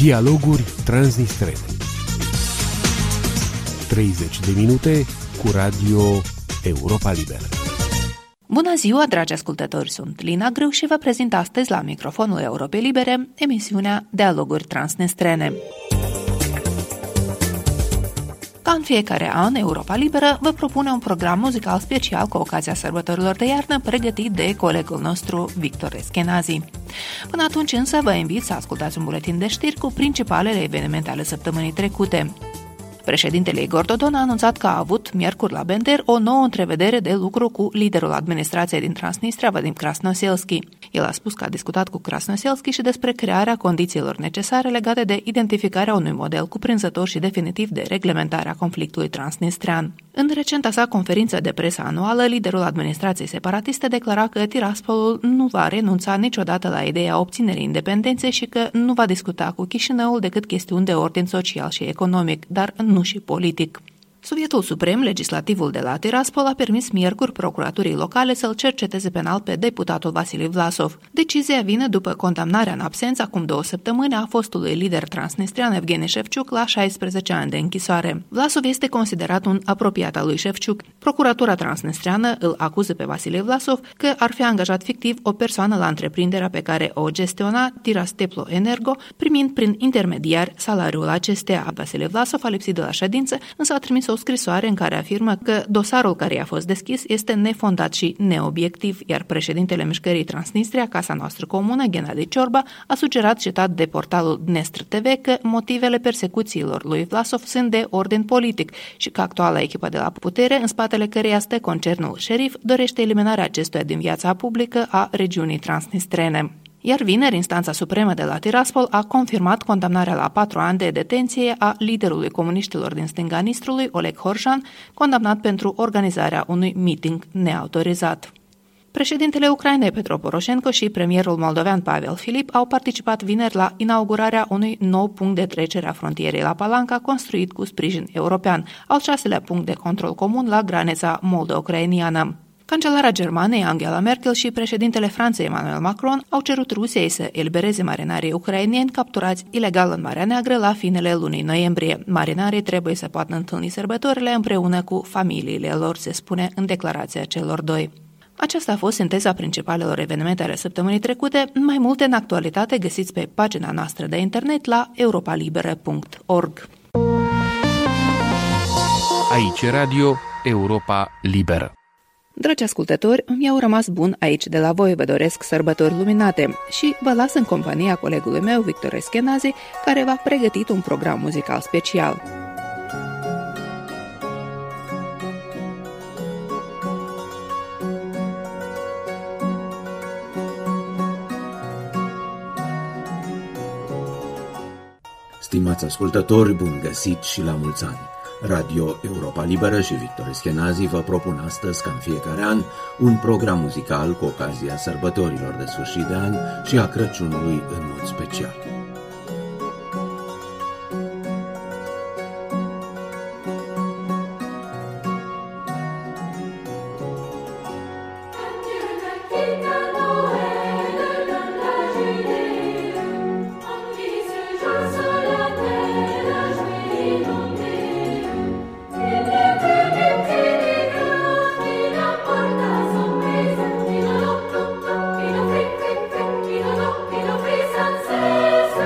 Dialoguri transnistrene. 30 de minute cu Radio Europa Liberă. Bună ziua, dragi ascultători! Sunt Lina Grâu și vă prezint astăzi la microfonul Europei Libere emisiunea Dialoguri transnistrene. Ca în fiecare an, Europa Liberă vă propune un program muzical special cu ocazia sărbătorilor de iarnă pregătit de colegul nostru Victor Eschenazi. Până atunci însă vă invit să ascultați un buletin de știri cu principalele evenimente ale săptămânii trecute. Președintele Igor Dodon a anunțat că a avut miercuri la Bender o nouă întrevedere de lucru cu liderul administrației din Transnistria, Vadim Krasnoselski. El a spus că a discutat cu Krasnoselski și despre crearea condițiilor necesare legate de identificarea unui model cuprinzător și definitiv de reglementare a conflictului transnistrian. În recenta sa conferință de presă anuală, liderul administrației separatiste declara că Tiraspolul nu va renunța niciodată la ideea obținerii independenței și că nu va discuta cu Chișinăul decât chestiuni de ordin social și economic, dar nu și politic. Sovietul Suprem, legislativul de la Tiraspol, a permis miercuri procuraturii locale să-l cerceteze penal pe deputatul Vasili Vlasov. Decizia vine după condamnarea în absență acum 2 săptămâni a fostului lider transnistrian Evgeni Șefciuc la 16 ani de închisoare. Vlasov este considerat un apropiat al lui Șefciuc. Procuratura transnistriană îl acuză pe Vasili Vlasov că ar fi angajat fictiv o persoană la întreprinderea pe care o gestiona Tirasteplo Energo, primind prin intermediari salariul acesteia. Vasili Vlasov a lipsit de la ședință, însă a trimis o scrisoare în care afirmă că dosarul care i-a fost deschis este nefondat și neobiectiv, iar președintele Mișcării Transnistria, Casa Noastră Comună, Gennady Ciorba, a sugerat, citat de portalul Dnestr TV, că motivele persecuțiilor lui Vlasov sunt de ordin politic și că actuala echipă de la putere, în spatele căreia stă concernul Șerif, dorește eliminarea acestuia din viața publică a regiunii transnistrene. Iar vineri, instanța supremă de la Tiraspol a confirmat condamnarea la 4 ani de detenție a liderului comuniștilor din stânga Nistrului, Oleg Horjan, condamnat pentru organizarea unui meeting neautorizat. Președintele Ucrainei Petro Poroșenko și premierul moldovean Pavel Filip au participat vineri la inaugurarea unui nou punct de trecere a frontierei la Palanca, construit cu sprijin european, al 6-lea punct de control comun la granița moldo-ucrainiană. Cancelara Germaniei Angela Merkel și președintele Franței Emmanuel Macron au cerut Rusiei să elibereze marinarii ucraineni capturați ilegal în Marea Neagră la finele lunii noiembrie. Marinarii trebuie să poată întâlni sărbătorile împreună cu familiile lor, se spune în declarația celor doi. Aceasta a fost sinteza principalelor evenimente ale săptămânii trecute. Mai multe în actualitate găsiți pe pagina noastră de internet la europalibera.org. Aici Radio Europa Liberă. Dragi ascultători, mi-au rămas bun aici de la voi, vă doresc sărbători luminate și vă las în compania colegului meu, Victor Eschenazi, care v-a pregătit un program muzical special. Stimați ascultători, bun găsit și la mulți ani! Radio Europa Liberă și Victor Eschenazi vă propun astăzi, ca în fiecare an, un program muzical cu ocazia sărbătorilor de sfârșit de an și a Crăciunului în mod special. Senza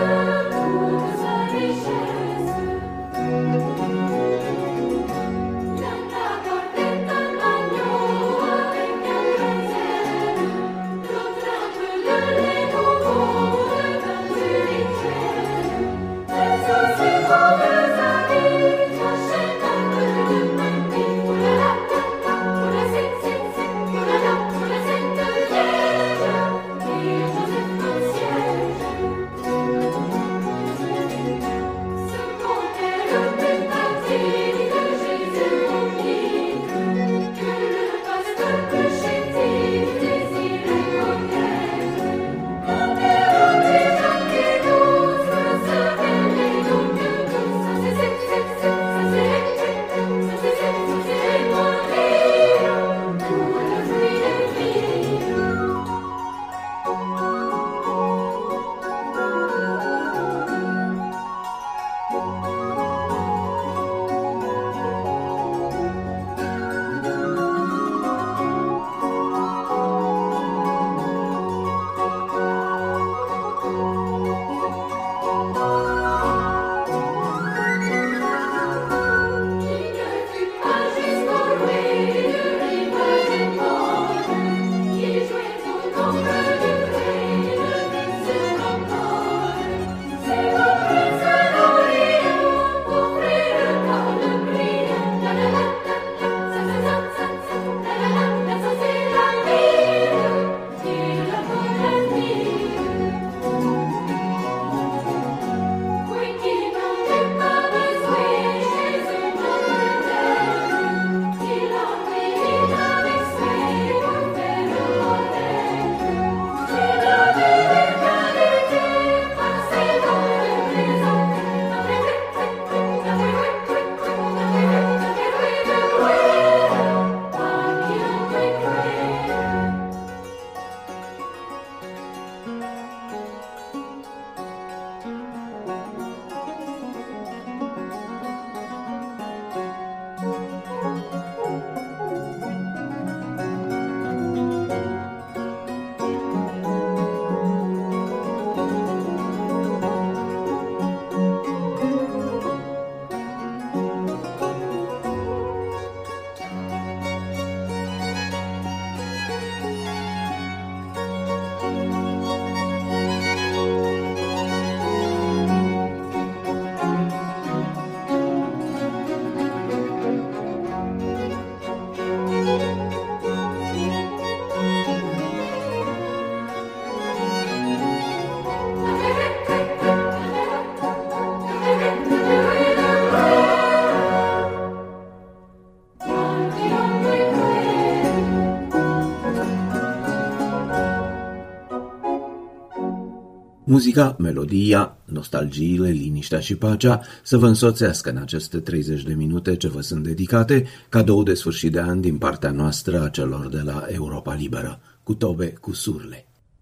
Muzica, melodia, nostalgiile, liniștea și pacea să vă însoțească în aceste 30 de minute ce vă sunt dedicate, cadou de sfârșit de an din partea noastră a celor de la Europa Liberă. Cu tobe, cu surle.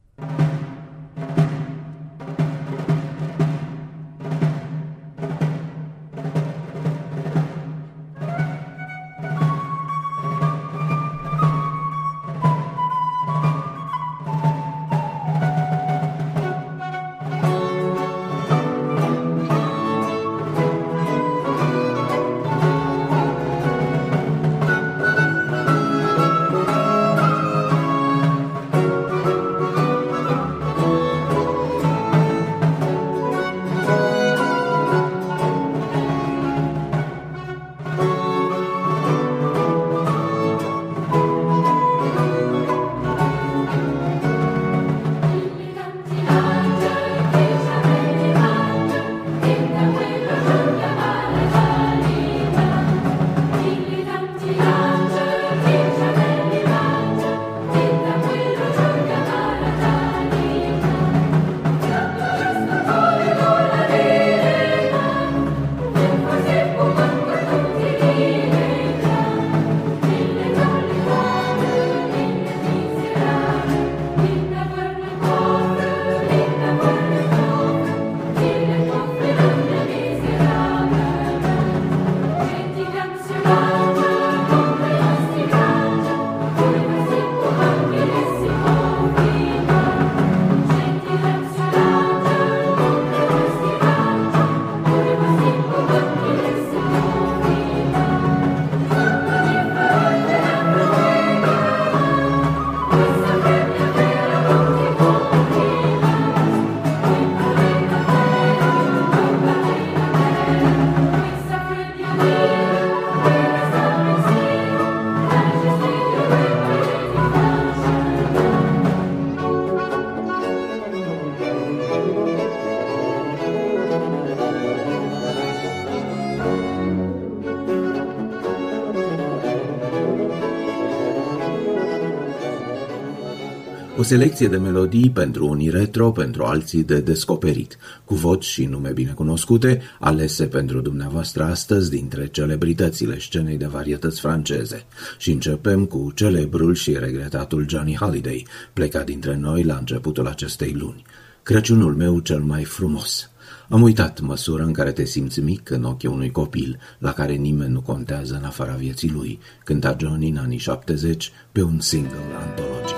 O selecție de melodii pentru unii retro, pentru alții de descoperit, cu voci și nume binecunoscute, alese pentru dumneavoastră astăzi dintre celebritățile scenei de varietăți franceze. Și începem cu celebrul și regretatul Johnny Hallyday, plecat dintre noi la începutul acestei luni. Crăciunul meu cel mai frumos. Am uitat măsura în care te simți mic în ochii unui copil, la care nimeni nu contează în afara vieții lui, cânta Johnny în anii 70 pe un single antologic.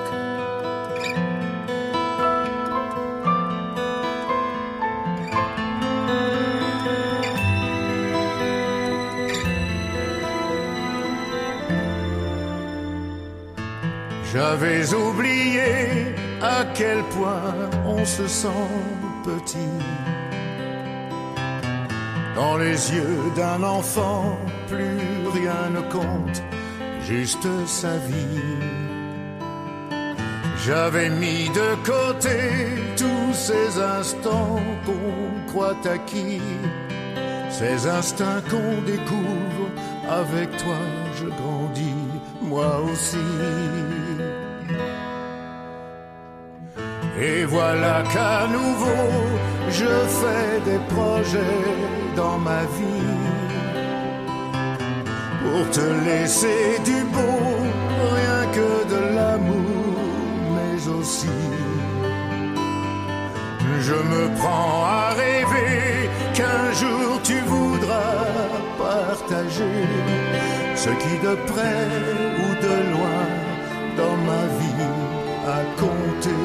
J'avais oublié à quel point on se sent petit. Dans les yeux d'un enfant, plus rien ne compte, juste sa vie. J'avais mis de côté tous ces instants qu'on croit acquis, ces instincts qu'on découvre, avec toi je grandis, moi aussi. Et voilà qu'à nouveau, je fais des projets dans ma vie pour te laisser du beau, rien que de l'amour, mais aussi je me prends à rêver qu'un jour tu voudras partager ce qui de près ou de loin dans ma vie a compté.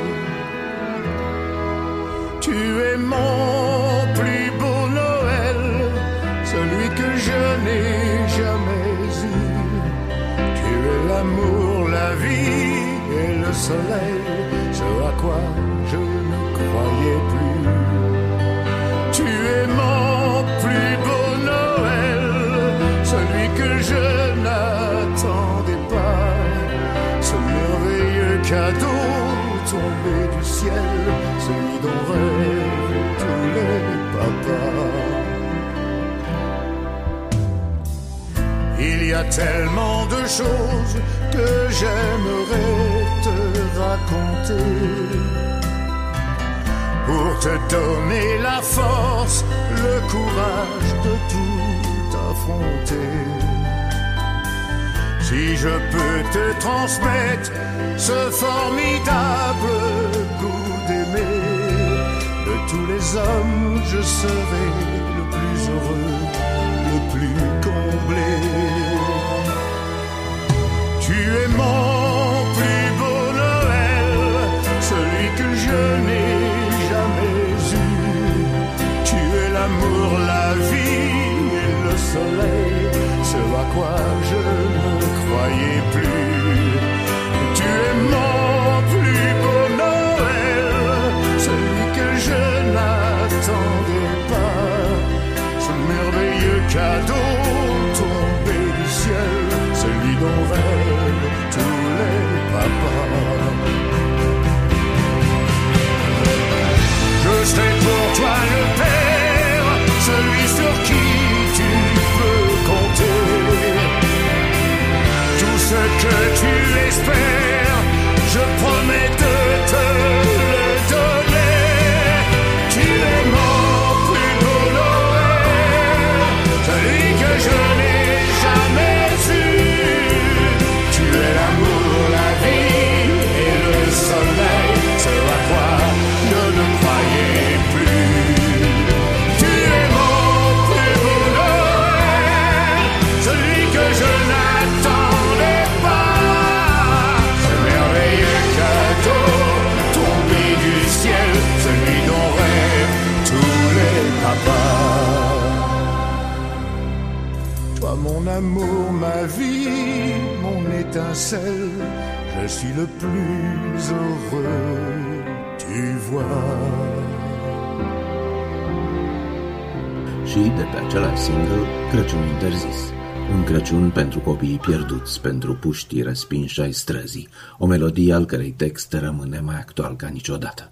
Tu es mon plus beau Noël, celui que je n'ai jamais eu. Tu es l'amour, la vie et le soleil, ce à quoi je ne croyais plus. Tu es mon plus beau Noël, celui que je n'attendais pas. Ce merveilleux cadeau tombé du ciel, celui dont rêvent tous les papas. Il y a tellement de choses que j'aimerais te raconter. pour te donner la force, le courage de tout affronter. Si je peux te transmettre ce formidable goût d'aimer, de tous les hommes, je serai le plus heureux, le plus comblé. Tu es mon plus beau Noël, celui que je n'ai jamais eu. Tu es l'amour, la vie et le soleil, ce à quoi je ne croyais plus. Tu es mon plus beau Noël, celui que je n'attendais pas. Ce merveilleux cadeau tombé du ciel, celui dont rêvent tous les papas. Je serai pour toi le père, celui sur qui tu peux compter. Tout ce que tu espères, je promets de te le donner. Tu es mon plus beau Noël, celui que je n'ai jamais eu. Tu es l'amour, la vie et le soleil, ce à quoi je ne croyais plus. Tu es mon plus beau Noël, celui que je n'attendais pas. Ce merveilleux cadeau tombé du ciel, celui dont rêvent tous les papas. Toi mon amour, ma vie, mon étincelle, je suis le plus heureux, tu vois. Și de pe același single, Crăciun interzis. Un Crăciun pentru copiii pierduți, pentru puștii respinși ai străzii, o melodie al cărei text rămâne mai actual ca niciodată.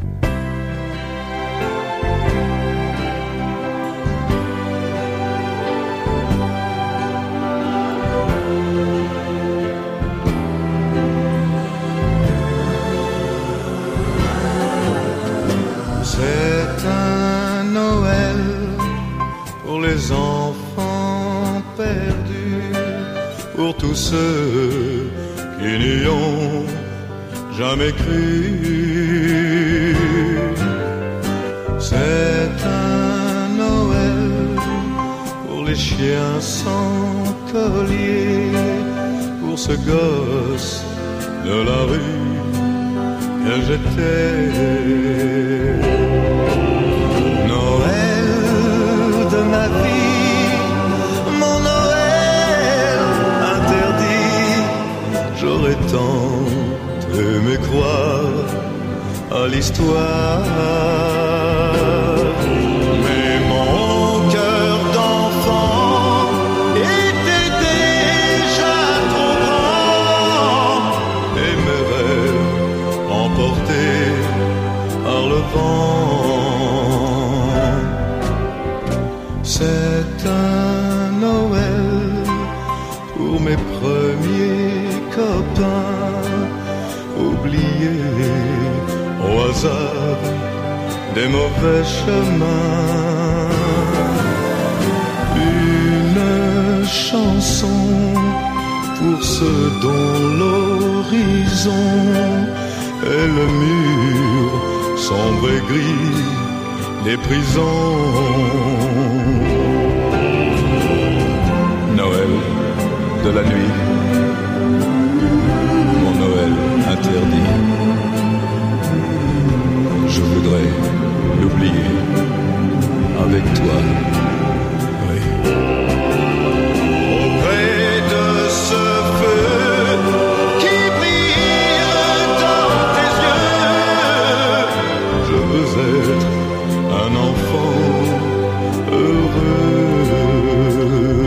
C'est un Noël pour les enfants perdus, pour tous ceux qui n'y ont jamais cru. C'est un Noël pour les chiens sans collier, pour ce gosse de la rue que j'étais. Noël de ma vie, mon Noël interdit, j'aurais tant aimé croire à l'histoire. Mais mon cœur d'enfant était déjà trop grand et mes rêves emportés par le vent. C'est un Noël pour mes premiers copains, oubliés au hasard des mauvais chemins. Une chanson pour ceux dont l'horizon et le mur sombre et gris des prisons. Noël de la nuit, mon Noël interdit. Je voudrais l'oublier avec toi. Oui. Auprès de ce feu qui brille dans tes yeux, je veux être un enfant heureux.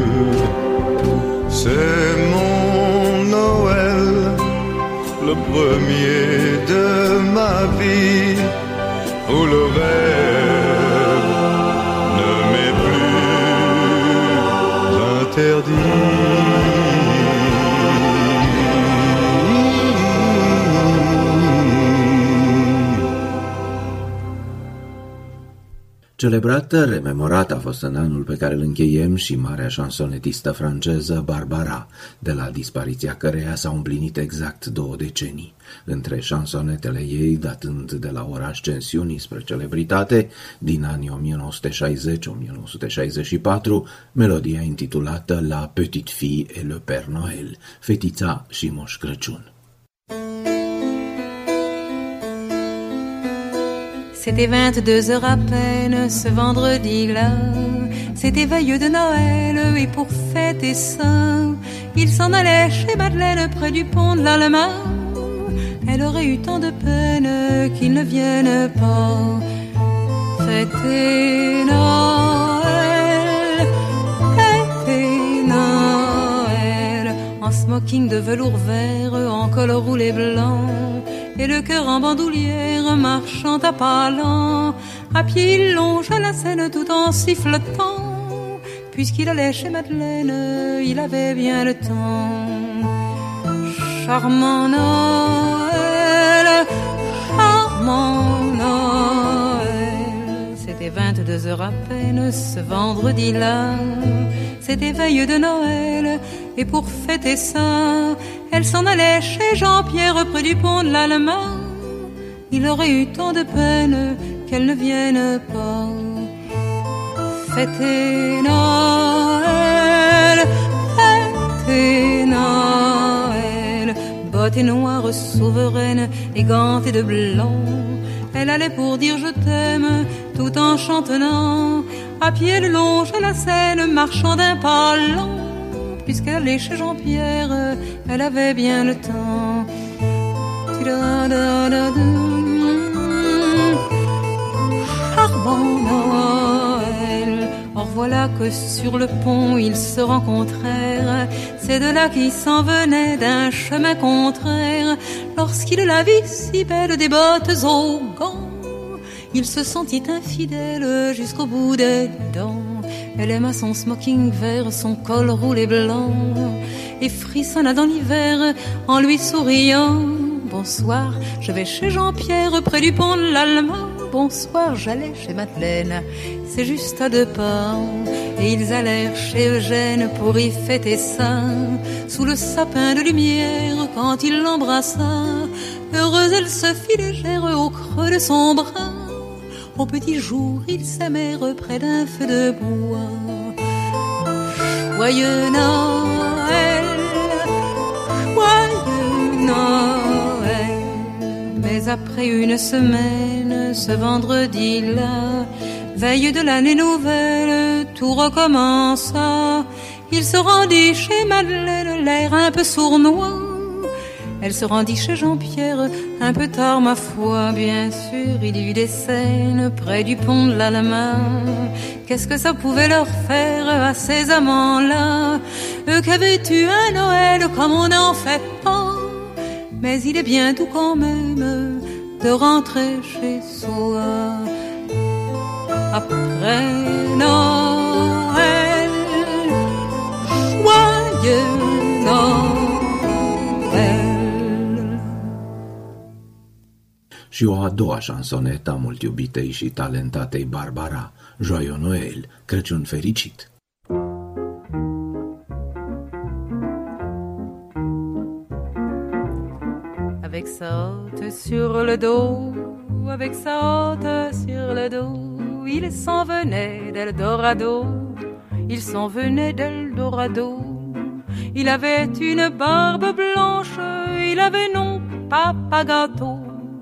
C'est mon Noël, le premier de ma vie, où le rêve ne m'est plus interdit. Celebrată, rememorată a fost în anul pe care îl încheiem și marea șansonetistă franceză Barbara, de la dispariția căreia s-au împlinit exact 2 decenii, între șansonetele ei datând de la ora ascensiunii spre celebritate, din anii 1960-1964, melodia intitulată La Petite Fille et le Père Noël, Fetița și Moș Crăciun. C'était 22 heures à peine ce vendredi-là. C'était veille de Noël et pour fêter ça, il s'en allait chez Madeleine près du pont de l'Allemagne. Elle aurait eu tant de peine qu'il ne vienne pas fêter Noël, fêter Noël. En smoking de velours vert, en col roulé blanc, et le cœur en bandoulière, marchant à pas lents. À pied il longe la Seine tout en sifflotant. Puisqu'il allait chez Madeleine, il avait bien le temps. Charmant Noël, charmant Noël. C'était 22 heures à peine ce vendredi-là. C'était veille de Noël, et pour fêter ça, elle s'en allait chez Jean-Pierre près du pont de l'Allemagne. Il aurait eu tant de peine qu'elle ne vienne pas fêter Noël, fêter Noël. Bottes noires souveraines et gantées de blanc, elle allait pour dire je t'aime tout en chantonnant. À pied elle longe la Seine, marchant d'un pas lent. Puisqu'elle allait chez Jean-Pierre, elle avait bien le temps. Charmant Noël. Or voilà que sur le pont ils se rencontrèrent, ces deux-là qui s'en venaient d'un chemin contraire. Lorsqu'il la vit si belle, des bottes aux gants, il se sentit infidèle jusqu'au bout des dents. Elle aima son smoking vert, son col roulé blanc, et frissonna dans l'hiver en lui souriant. Bonsoir, je vais chez Jean-Pierre près du pont de l'Allemagne. Bonsoir, j'allais chez Madeleine, c'est juste à 2 pas. Et ils allèrent chez Eugène pour y fêter ça, sous le sapin de lumière quand il l'embrassa. Heureuse elle se fit légère au creux de son bras. Au petit jour, ils s'aimèrent près d'un feu de bois. Joyeux Noël, joyeux Noël. Mais après une semaine, ce vendredi-là, veille de l'année nouvelle, tout recommença. Il se rendit chez Madeleine, l'air un peu sournois. Elle se rendit chez Jean-Pierre, un peu tard ma foi, bien sûr, il y eut des scènes près du pont de l'Allemagne. Qu'est-ce que ça pouvait leur faire à ces amants-là, eux qui avaient eu un Noël comme on n'en fait pas. Mais il est bien doux quand même de rentrer chez soi après Noël, joyeux Noël. Și o a doua șansonetă a mult iubitei și talentatei Barbara, Joyeux Noël, Crăciun fericit. Avec sa hotte sur le dos, avec sa hotte sur le dos, il s'en venait d'Eldorado, il s'en venait d'Eldorado. Il avait une barbe blanche, il avait non papa gâteau.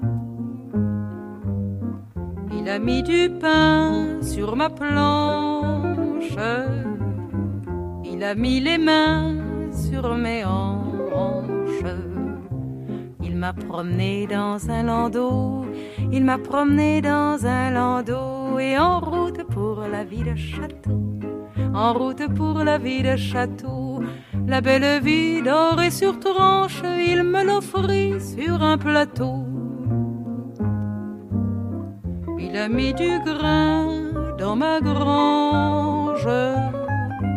Il a mis du pain sur ma planche, il a mis les mains sur mes hanches. Il m'a promené dans un landau, il m'a promené dans un landau. Et en route pour la ville de Château, en route pour la ville de Château, la belle vie dorée sur tranche, il me l'offrit sur un plateau. Il a mis du grain dans ma grange,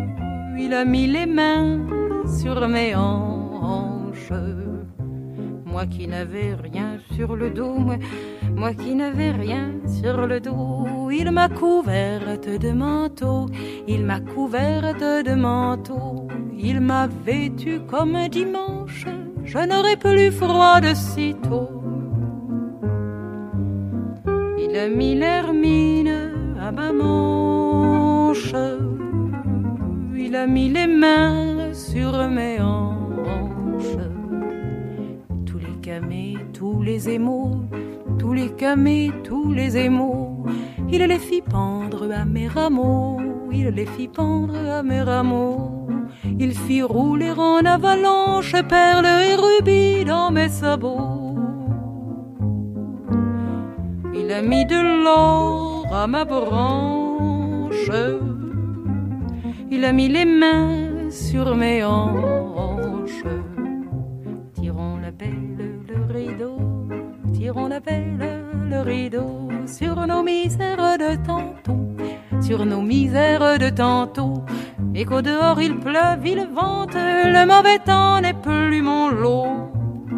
il a mis les mains sur mes hanches. moi qui n'avais rien sur le dos, moi qui n'avais rien sur le dos. Il m'a couverte de manteau, il m'a couverte de manteau, il m'a vêtue comme un dimanche, je n'aurais plus froid de sitôt. Il a mis l'hermine à ma manche, il a mis les mains sur mes hanches. Tous les camés, tous les émaux, tous les camés, tous les émaux, il les fit pendre à mes rameaux, il les fit pendre à mes rameaux. Il fit rouler en avalanche perles et rubis dans mes sabots. Il a mis de l'or à ma branche, il a mis les mains sur mes hanches. Tirons la belle le rideau, tirons la belle le rideau sur nos misères de tantôt, sur nos misères de tantôt. Et qu'au dehors il pleuve, il vente, le mauvais temps n'est plus mon lot.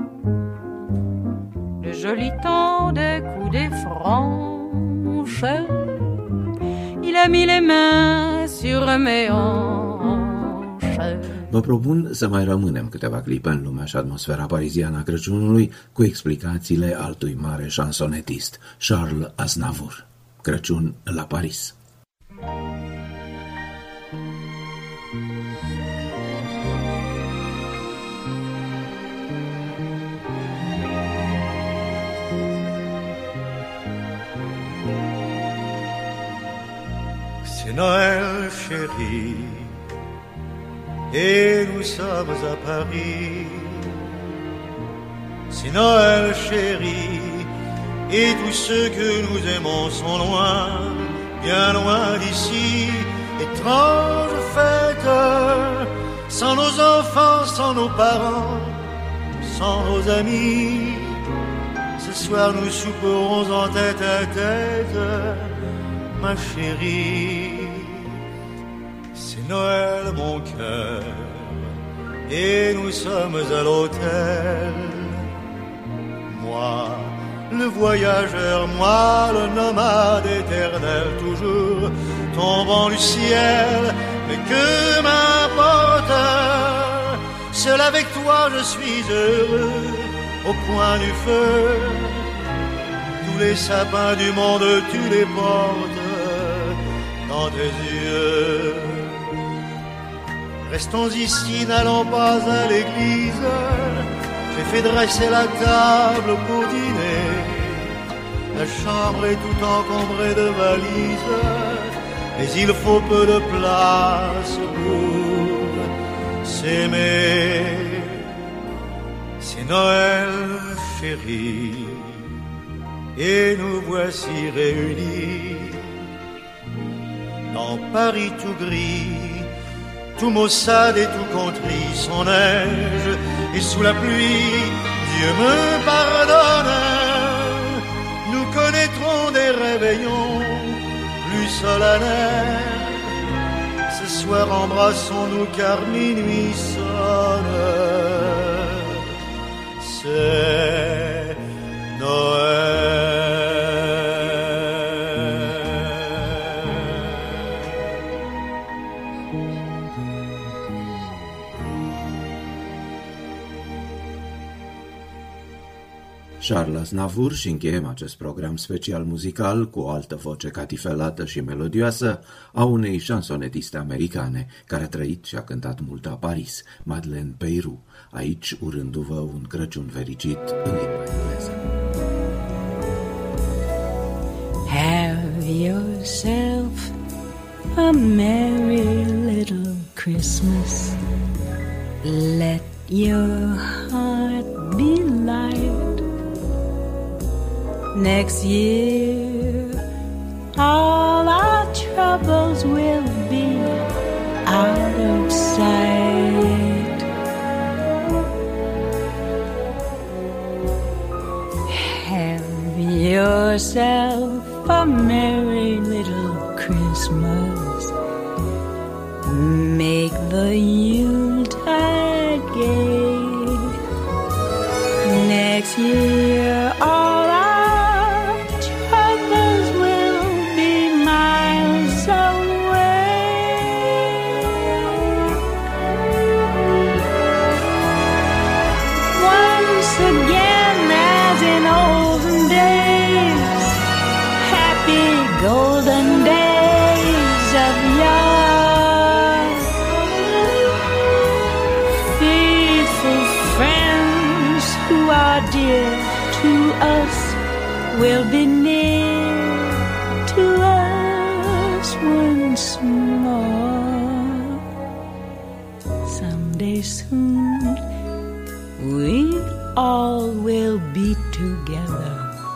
Le joli temps des coups des franches, il a mis les mains sur mes hanches. Vă propun să mai rămânem câteva clipe în lumea și atmosfera pariziană a Crăciunului cu explicațiile altui mare șansonetist, Charles Aznavour. Crăciun la Paris. C'est Noël, chérie, et nous sommes à Paris. C'est Noël, chérie, et tous ceux que nous aimons sont loin, bien loin d'ici. Étrange fête, sans nos enfants, sans nos parents, sans nos amis. Ce soir nous souperons en tête à tête, ma chérie. C'est Noël, mon cœur, et nous sommes à l'hôtel. Moi, le voyageur, moi, le nomade éternel, toujours tombant du ciel, mais que m'importe, seul avec toi je suis heureux, au coin du feu. Tous les sapins du monde, tu les portes dans tes yeux. Restons ici, n'allons pas à l'église. J'ai fait dresser la table pour dîner. La chambre est tout encombrée de valises, mais il faut peu de place pour s'aimer. C'est Noël, chérie, et nous voici réunis. Dans Paris tout gris, tout maussade et tout contrit, sans neige et sous la pluie, Dieu me pardonne. Nous connaîtrons des réveillons plus solennels. Ce soir embrassons-nous car minuit sonne. C'est Noël. Charles Aznavour și încheiem acest program special muzical cu o altă voce catifelată și melodioasă a unei șansonetiste americane care a trăit și a cântat mult la Paris, Madeleine Peyroux, aici urându-vă un Crăciun fericit în limba engleză. Have yourself a merry little Christmas. Let your heart be light. Next year, all our troubles will be out of sight. Have yourself a merry little Christmas. Make the Yuletide gay. year, all our troubles will be miles away. Once again, as in olden days, happy golden days of yore, faithful friends who are dear to us will be near to us once more. Someday soon we all will be together,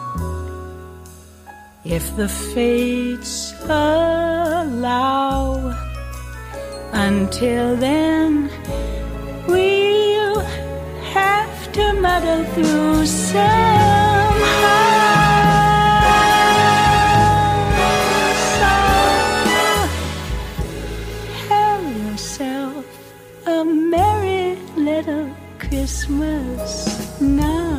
if the fates allow. Until then, we'll have to muddle through somehow. So have yourself a merry little Christmas now.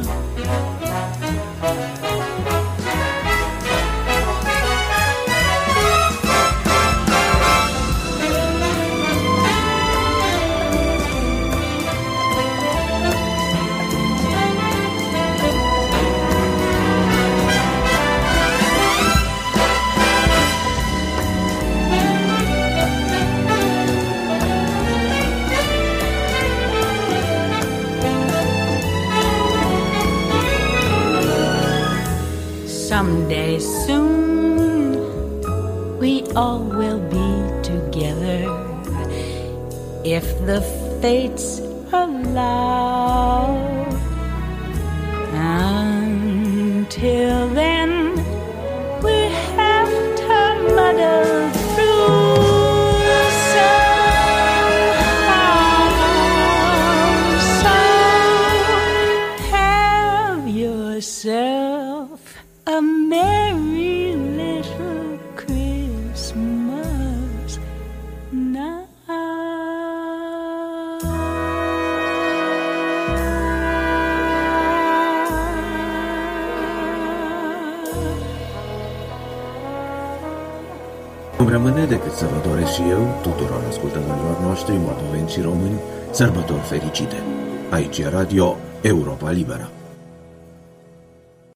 Someday soon we all will be together, if the fates allow. Until then, we have to muddle through somehow. So have yourself a merry little Christmas now. Nu rămâne decât să vă doresc și eu, tuturor ascultătorilor noștri, moldoveni și români, sărbători fericite. Aici e Radio Europa Liberă.